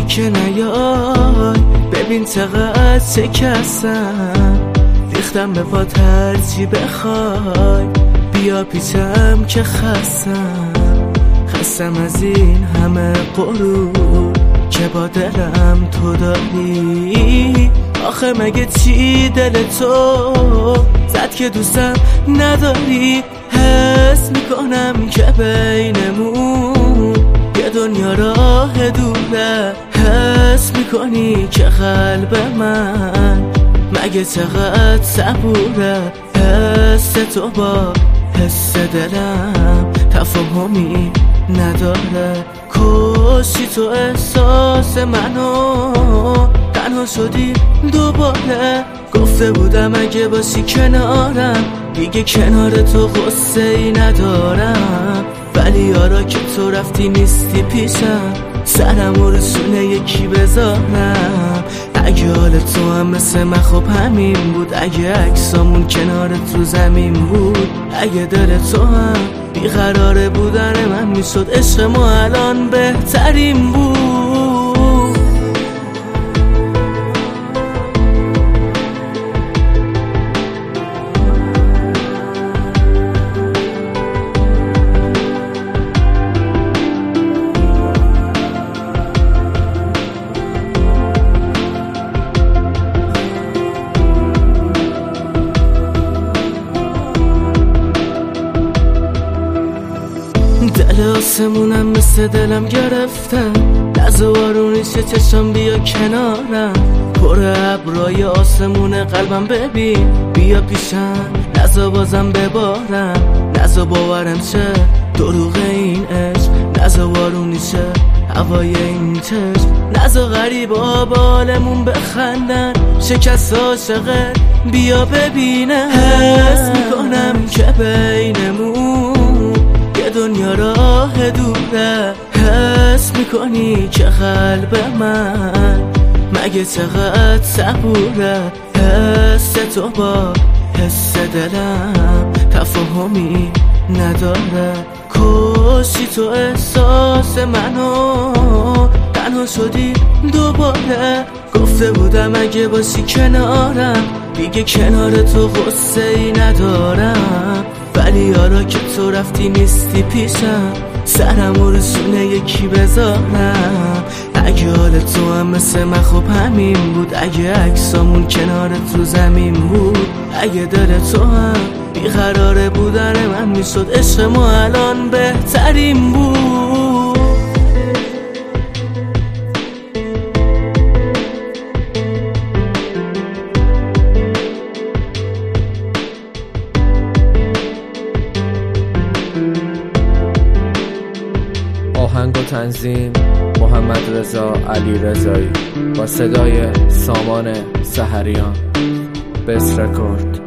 که نیای ببین چقدر شکستم، ریختم به پات هرچی بخوای بیا پیشم که خستم از این همه غرور که با دلم تو داری. آخه مگه چی دل تو زد که دوستم نداری؟ حس میکنم که بینمون یه دنیا راه دوره، حس میکنی که قلب من مگه چقدر صبوره. حس تو با حس دلم تفاهمی نداره، کشی تو احساس منو، تنها شدی دوباره. گفته بودم اگه باشی کنارم دیگه کنار تو غصه ای ندارم، ولی یارا که تو رفتی نیستی پیشم، سرم و رسونه یکی بذارم. اگه حال تو هم مثل من خب همین بود، اگه عکسامون کنارت رو زمین بود، اگه دل تو هم بیقراره بودن من میشد عشق ما الان بهترین بود. دل آسمونم مثل دلم گرفته، نزوارونیشه چشم بیا کنارم، پر ابرای آسمون قلبم ببین بیا پیشم، نزا بازم ببارم، نزا باورم شه دروغ این عشق، نزا وارونیشه هوای این چشم، نزا غریب آبالمون بخندن شکست عاشقه بیا ببینه. حس میکنم که بینمون یه دنیا راه دوره، حس میکنی که قلب من مگه چقدر صبوره. حس تو با حس دلم تفاهمی نداره، کشی تو احساس منو، تنها شدی دوباره. گفته بودم اگه باشی کنارم دیگه کنار تو غصه ای ندارم، ولی یارا که تو رفتی نیستی پیشم، سرم و رسونه یکی بذارم. اگه حال تو هم مثل من خب همین بود، اگه عکسامون کنارت رو زمین بود، اگه دل تو هم بیقراره بودن من میشد عشق ما الان بهترین بود. آهنگ و تنظیم محمد رضا علی رضایی با صدای سامان سحریان. بس رکورد.